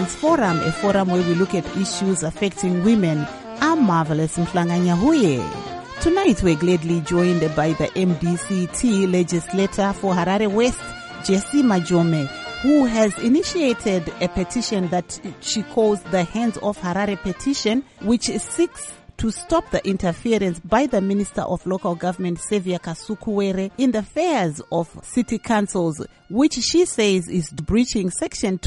Women's Forum, a forum where we look at issues affecting women. I'm Marvelous Mhlanga Nyahuye. Tonight we're gladly joined by the MDC-T legislator for Harare West, Jessie Majome, who has initiated a petition that she calls the Hands Off Harare petition, which seeks to stop the interference by the Minister of Local Government, Xavier Kasukuwere, in the affairs of city councils, which she says is breaching Section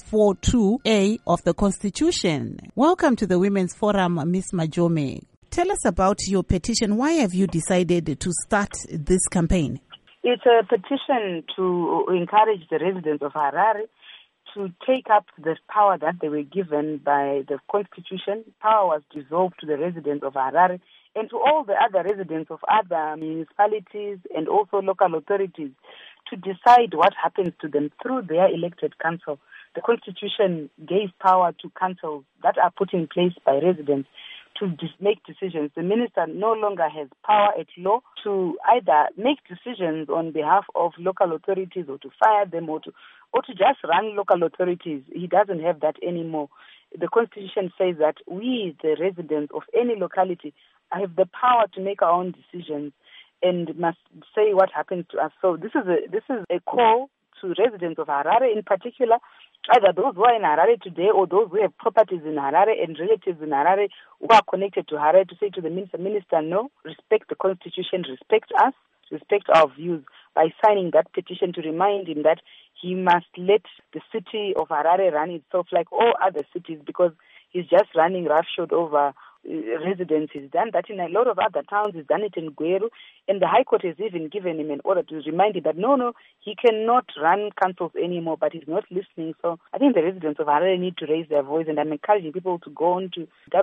2642A of the Constitution. Welcome to the Women's Forum, Ms. Majome. Tell us about your petition. Why have you decided to start this campaign? It's a petition to encourage the residents of Harare to take up the power that they were given by the Constitution. Power was devolved to the residents of Harare and to all the other residents of other municipalities and also local authorities to decide what happens to them through their elected council. The Constitution gave power to councils that are put in place by residents to make decisions. The minister no longer has power at law to either make decisions on behalf of local authorities or to fire them or to just run local authorities. He doesn't have that anymore. The Constitution says that we, the residents of any locality, have the power to make our own decisions and must say what happens to us. So this is a call to residents of Harare in particular, either those who are in Harare today or those who have properties in Harare and relatives in Harare who are connected to Harare, to say to the minister, no, respect the Constitution, respect us, respect our views, by signing that petition to remind him that he must let the city of Harare run itself like all other cities, because he's just running roughshod over residents. He's done that in a lot of other towns. He's done it in Gweru, and the High Court has even given him an order to remind him that no, he cannot run councils anymore, but he's not listening. So I think the residents of Harare need to raise their voice, and I'm encouraging people to go on to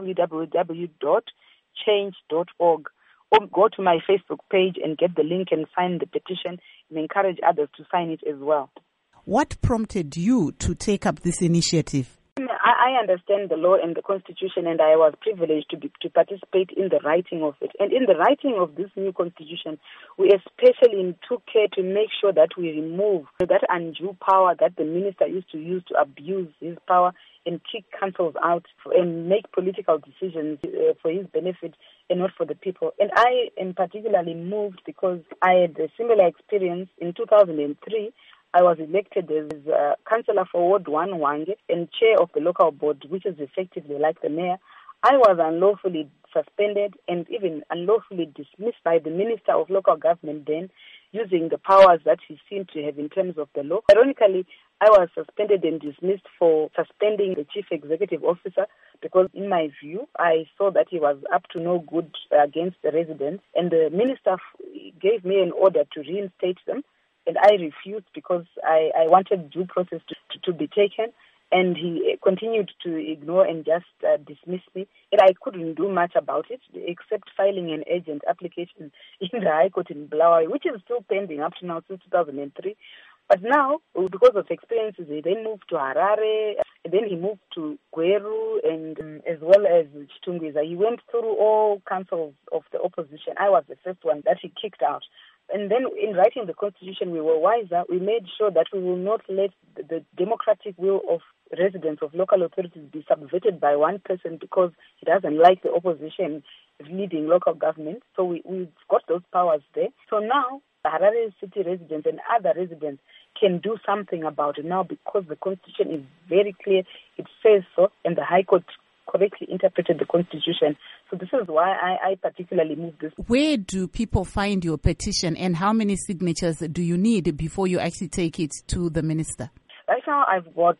www.change.org or go to my Facebook page and get the link and sign the petition, and encourage others to sign it as well. What prompted you to take up this initiative? I understand the law and the Constitution, and I was privileged to participate in the writing of it. And in the writing of this new Constitution, we especially took care to make sure that we remove that undue power that the minister used to use to abuse his power and kick councils out and make political decisions for his benefit and not for the people. And I am particularly moved because I had a similar experience in 2003. I was elected as councillor for Ward 1 Hwange and chair of the local board, which is effectively like the mayor. I was unlawfully suspended and even unlawfully dismissed by the Minister of Local Government then, using the powers that he seemed to have in terms of the law. Ironically, I was suspended and dismissed for suspending the chief executive officer because, in my view, I saw that he was up to no good against the residents, and the minister gave me an order to reinstate them. And I refused because I wanted due process to be taken, and he continued to ignore and just dismiss me. And I couldn't do much about it except filing an urgent application in the High Court in Bulawayo, which is still pending up to now since 2003. But now, because of experiences, he then moved to Harare, and then he moved to Gweru, and as well as Chitungwiza. He went through all councils of the opposition. I was the first one that he kicked out. And then in writing the Constitution, we were wiser. We made sure that we will not let the democratic will of residents of local authorities be subverted by one person because he doesn't like the opposition leading local government. So we've got those powers there. So now the Harare city residents and other residents can do something about it now because the Constitution is very clear. It says so, and the High Court correctly interpreted the Constitution. So this is why I particularly moved this. Where do people find your petition, and how many signatures do you need before you actually take it to the minister? Right now I've got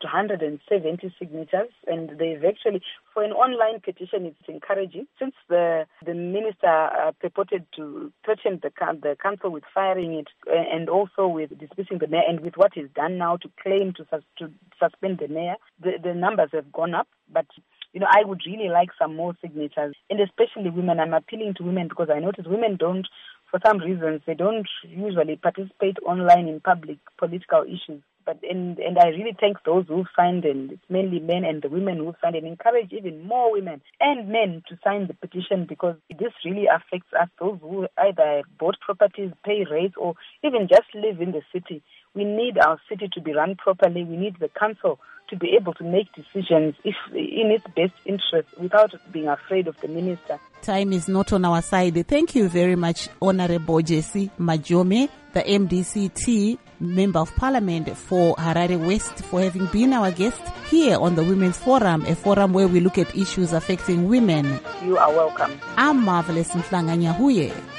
170 signatures, and they've actually, for an online petition, it's encouraging. Since the minister purported to threaten the council with firing it and also with dismissing the mayor, and with what he's done now to claim to suspend the mayor, the numbers have gone up. But I would really like some more signatures, and especially women. I'm appealing to women because I notice women for some reasons, they don't usually participate online in public political issues. And I really thank those who signed, and it's mainly men and the women who signed, and encourage even more women and men to sign the petition, because this really affects us, those who either bought properties, pay rates, or even just live in the city. We need our city to be run properly. We need the council to be able to make decisions in its best interest without being afraid of the minister. Time is not on our side. Thank you very much, Honorable Jessie Majome, the MDC-T Member of Parliament for Harare West, for having been our guest here on the Women's Forum, a forum where we look at issues affecting women. You are welcome. I'm Marvelous Mhlanga Nyahuye.